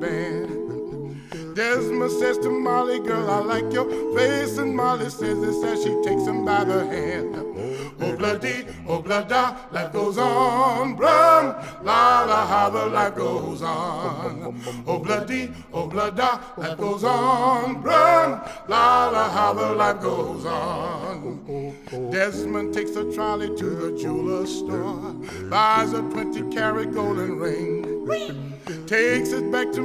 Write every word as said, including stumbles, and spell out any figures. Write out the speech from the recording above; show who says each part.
Speaker 1: band. Desmond says to Molly, girl, I like your face, and Molly says this as she takes him by the hand. Oh, bloody, oh, blada, life goes on, brum, la, la, how the life goes on. Oh, bloody, oh, blada, life goes on, brum, la, la, how the life goes on. Desmond takes a trolley to the jeweler's store, buys a twenty carat golden ring, takes it back to